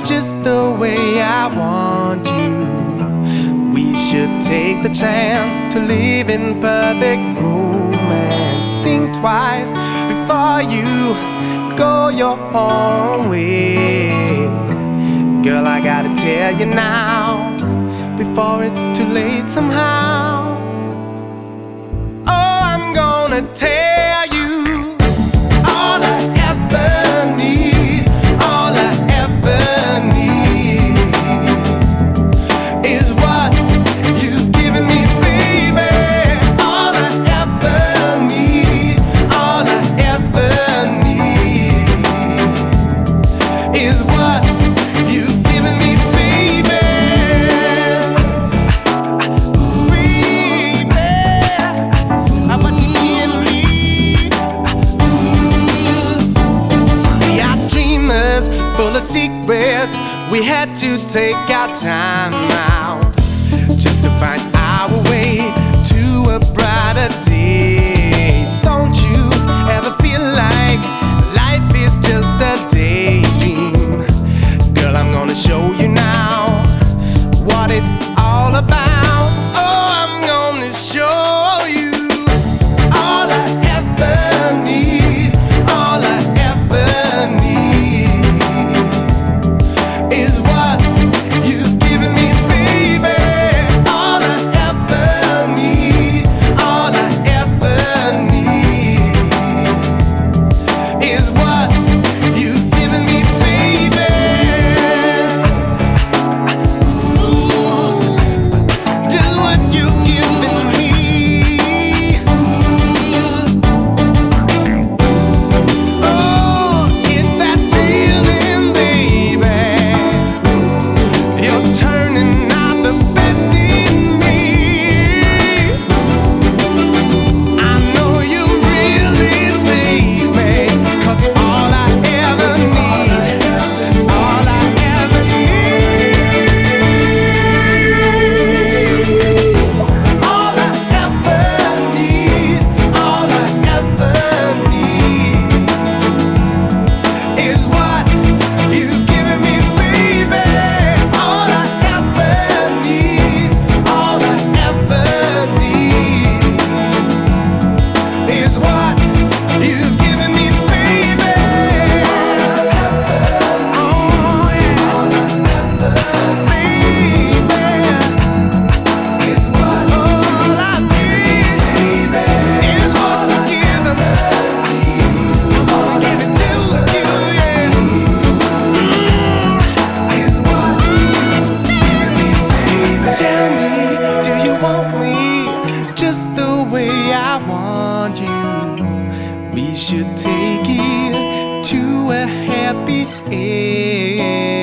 just the way I want you. We should take the chance to live in perfect romance. Think twice before you go your own way. Girl, I gotta tell you now, before it's too late somehow. Oh, I'm gonna tell you all I ever need, all I ever need is what you've given me, baby. All I ever need, all I ever need is what you've given me, baby. Full of secrets, we had to take our time out just to find our way to a brighter day. Don't you ever feel like life is just a daydream? Girl, I'm gonna show you now what it's all about. Oh, I'm gonna show you all I ever need, all I ever need is what you've given me, baby. All I ever need, all I ever need is what you've given me, baby. Ooh, just what you've given me. Oh, it's that feeling, baby. You're turning out the best in me. I know you really save me, 'cause all I ever need, all I ever need, all I ever need, all I ever need is what you've given me, baby. All I ever need, all I ever need is what you've given me, baby. Oh yeah, all I ever baby is what all I need, baby, is what you're giving me. I'm gonna give it to you, yeah. Is what you've given me, baby. Tell me, do you want me just the way I want you? We should take it to a happy end.